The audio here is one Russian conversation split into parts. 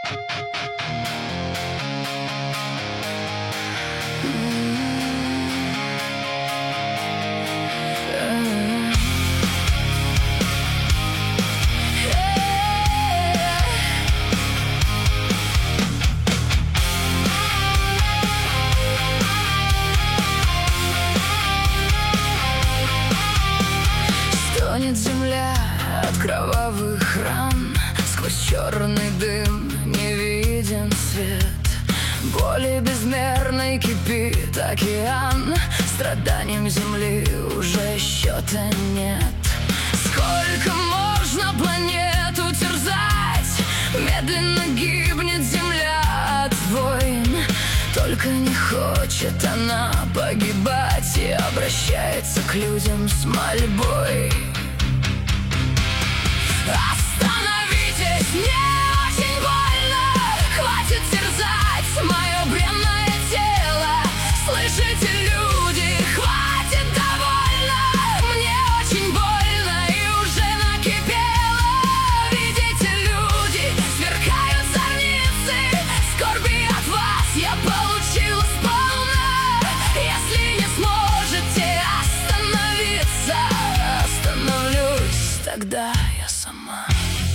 Стонет земля от кровавых ран, сквозь черный дым не виден свет. Боли безмерной кипит океан, страданиям земли уже счета нет. Сколько можно планету терзать? Медленно гибнет земля от войн. Только не хочет она погибать и обращается к людям с мольбой. Остановитесь, мне очень больно, хватит терзать мое бренное тело. Слышите, люди, хватит, довольно. Мне очень больно и уже накипело. Видите, люди, сверкают зорницы, скорби от вас я получил сполна. Если не сможете остановиться, остановлюсь тогда я сама.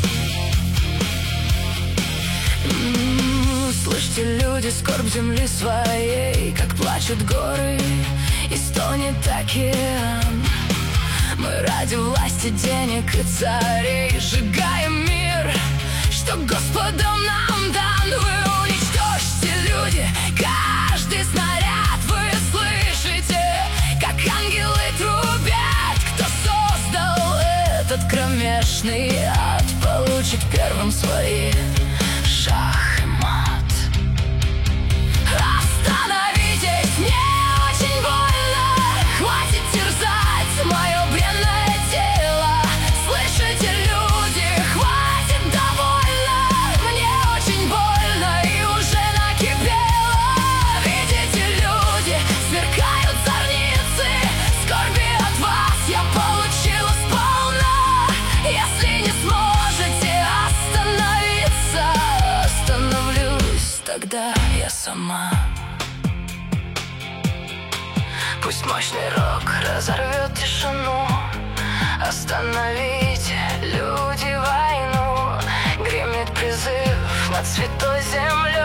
Слышите, люди, скорбь земли своей, как плачут горы и стонет океан. Мы ради власти, денег и царей сжигаем мир, что Господом нам дан. Вы уничтожьте, люди, каждый снаряд. Вы слышите, как ангелы трубят. Кто создал этот кромешный ад, получит первым свои шах и мат. Остановитесь, мне очень больно, хватит терзать мое бренное тело. Слышите, люди, хватит, довольно. Мне очень больно и уже накипело. Видите, люди, сверкают зорницы, скорби от вас я получила сполна. Если не сможете остановиться, остановлюсь тогда я сама. Пусть мощный рок разорвет тишину. Остановите, люди, войну. Гремит призыв над святой землей.